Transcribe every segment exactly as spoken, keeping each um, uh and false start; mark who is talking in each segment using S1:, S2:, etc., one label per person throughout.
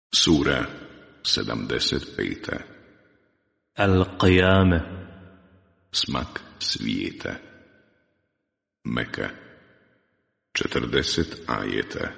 S1: Sura sedamdeset pet.
S2: Al-Qiyame.
S1: Smak svijeta. Meka. četrdeset ajeta.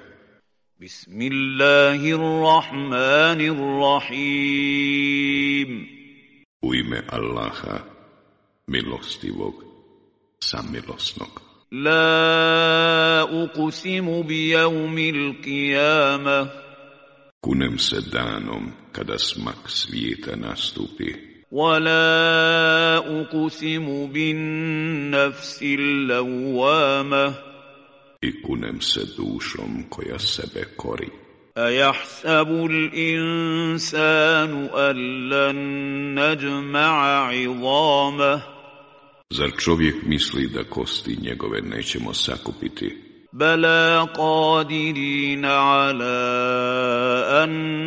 S3: Bismillahirrahmanirrahim.
S1: U ime Allaha, milostivog, samilosnog.
S3: La uqsimu bi yawmil qiyamah.
S1: Kunem se danom kada smak svijeta nastupi.
S3: ولا أقسم بالنفس اللوامة.
S1: I kunem se dušom koja sebe kori.
S3: أيحسب الإنسان أن لن نجمع عظامه.
S1: Zar čovjek misli da kosti njegove nećemo sakupiti?
S3: بلى قادرين على أن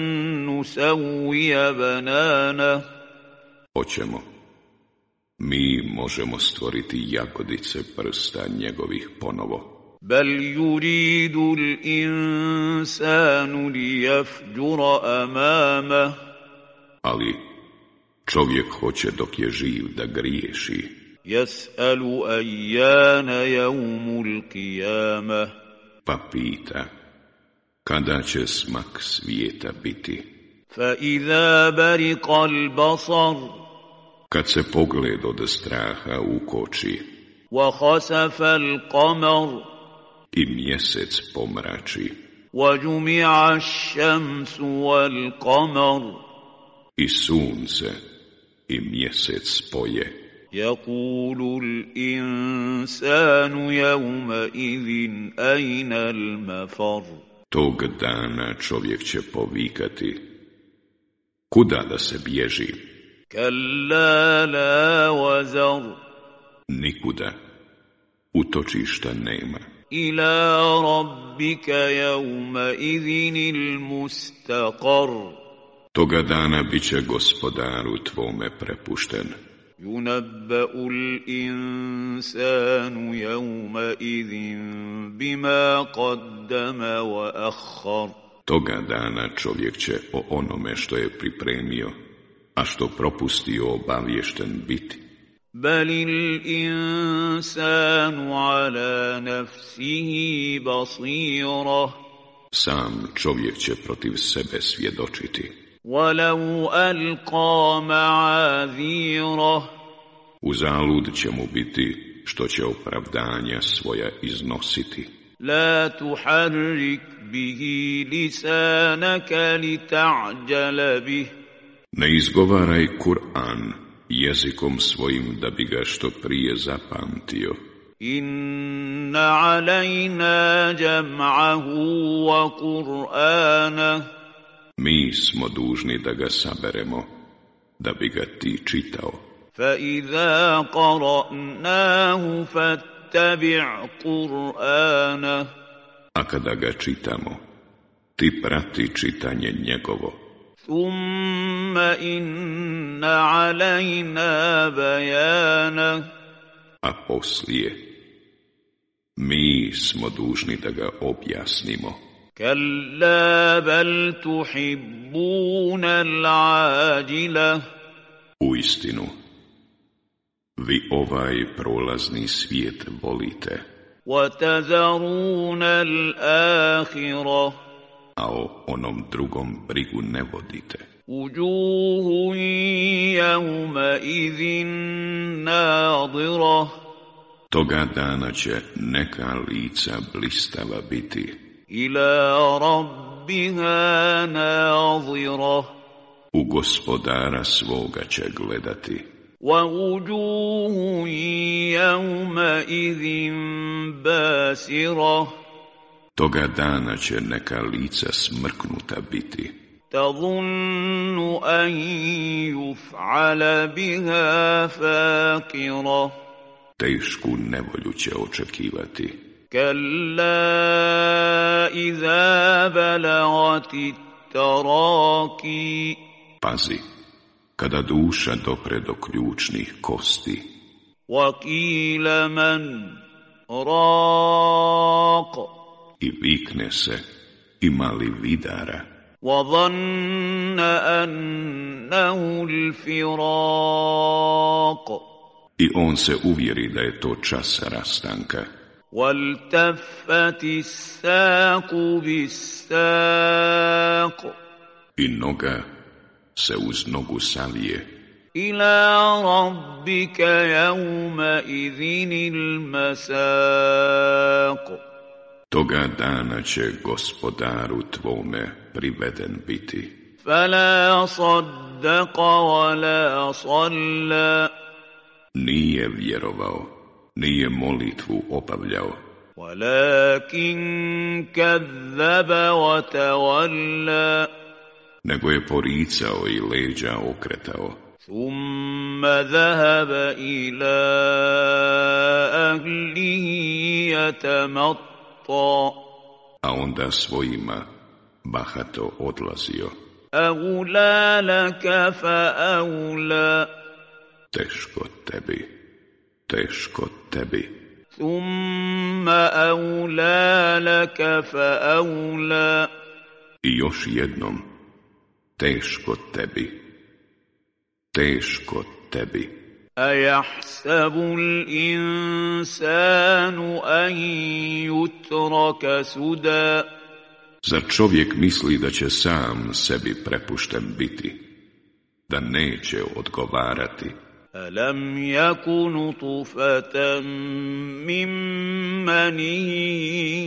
S3: نسوي بنانه.
S1: Hoćemo. Mi možemo stvoriti jagodice prsta njegovih ponovo.
S3: بل يريد الإنسان ليفجر أمامه.
S1: Ali čovjek hoće dok je živ da griješi.
S3: يسأل أيان يوم القيامة.
S1: Pa pita, kada će smak svijeta biti?
S3: فإذا برق البصر.
S1: Kad se pogled od straha ukoči.
S3: وخسف القمر.
S1: I mjesec pomrači.
S3: وجمع الشمس والقمر.
S1: I sunce i mjesec spoje.
S3: يقول الإنسان يومئذ أين المفر.
S1: Tog dana čovjek će povikati, kuda da se bježi?
S3: كلا لا وزر.
S1: Nikuda, utočišta nema.
S3: إلى ربك يومئذ المستقر.
S1: Toga dana bit će gospodaru tvome prepušten.
S3: ينبأ الإنسان يومئذ بما قدم وأخر.
S1: Toga dana čovjek će o onome što je pripremio, a što propustio obaviješten biti.
S3: بل الإنسان على نفسه بصيرة.
S1: Sam čovjek će protiv sebe svjedočiti.
S3: ولو ألقى معاذيره.
S1: Uzalud će mu biti što će opravdanja svoja iznositi.
S3: لا تحرك به لسانك لتعجل به.
S1: Ne izgovaraj Kur'an jezikom svojim da bi ga što prije zapamtio.
S3: إن علينا جمعه وقرآنه.
S1: Mi smo dužni da ga saberemo, da bi ga ti čitao.
S3: فإذا قرأناه فاتبع قرآنه.
S1: A kada ga čitamo, ti prati čitanje njegovo.
S3: ثم إن علينا بيانه.
S1: A poslije, mi smo dužni da ga objasnimo.
S3: كلا بل تحبون العاجلة.
S1: Uistinu, vi ovaj prolazni svijet volite,
S3: وتذرون الآخرة.
S1: a o onom drugom brigu ne vodite.
S3: وجوه يومئذ ناضرة.
S1: Toga dana će neka lica blistava biti.
S3: إلى ربها ناظرة.
S1: U gospodara svoga će gledati.
S3: ووجوه يومئذ باسرة.
S1: Toga dana će neka lica smrknuta biti.
S3: تظن أن يفعل بها فاقرة.
S1: Tešku nevolju će očekivati.
S3: كلا إذا بلغت التراقي.
S1: Pazi, kada duša dopre do ključnih kosti.
S3: وقيل من راق.
S1: I vikne se, ima li vidara?
S3: وظن أنه الفراق
S1: I on se uvjeri da je to čas rastanka.
S3: والتفت الساق بالساق
S1: I noga se uz nogu savije.
S3: إلى ربك يومئذ المساق
S1: Toga dana će gospodaru tvome priveden biti.
S3: فلا صدق ولا صلى
S1: Nije vjerovao, nije molitvu obavljao,
S3: ولكن كذب وتولى
S1: nego je poricao i leđa okretao.
S3: ثم ذهب إلى أهله يتمطى
S1: A onda svojima bahato odlazio.
S3: أولى لك فأولى
S1: Teško tebi, teško tebi.
S3: ثم أولى لك فأولى
S1: I još jednom, teško tebi, teško tebi.
S3: أيحسب الإنسان أن يترك سدى
S1: Zar čovjek misli da će sam sebi prepušten biti, da neće odgovarati?
S3: ألم يك نطفة من مني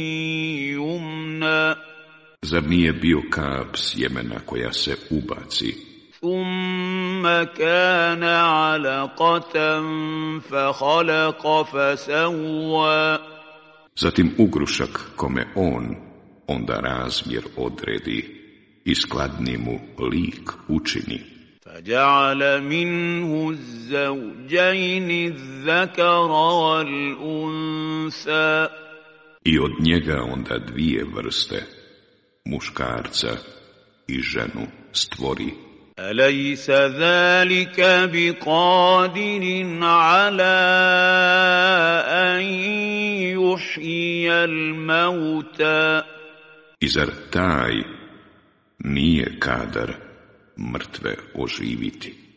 S3: يمنى
S1: Zar nije bio kap sjemena koja se ubaci,
S3: ثم كان علقة فخلق فسوى
S1: zatim ugrušak kome on onda razmjer odredi i skladni mu lik učini,
S3: فجعل منه الزوجين الذكر والأنثى
S1: i od njega onda dvije vrste, muškarca i ženu stvori.
S3: أليس ذلك بقادر على أن يحيي الموتى
S1: I zar taj nije kadar mrtve oživiti?